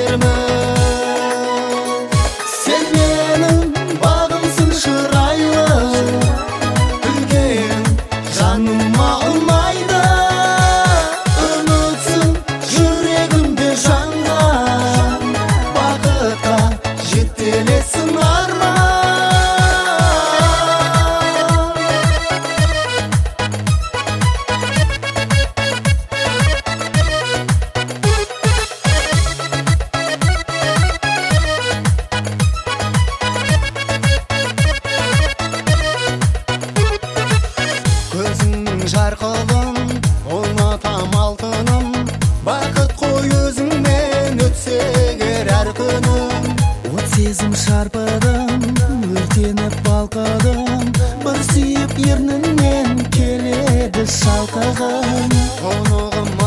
Sen menin bağımsın şıraylı, bilgen janıma olmaydı. Unutsun yüreğimde jangan, bakıta жетелесін арман. Көзіңнің жарқылын ойнатам алтыным, бақыт қой өзіңмен өтсе егер әр күнім. От сезім шарпыдым, өртеніп балқыдым, бір сүйіп ерніңнен келеді шалқығым. Қонығым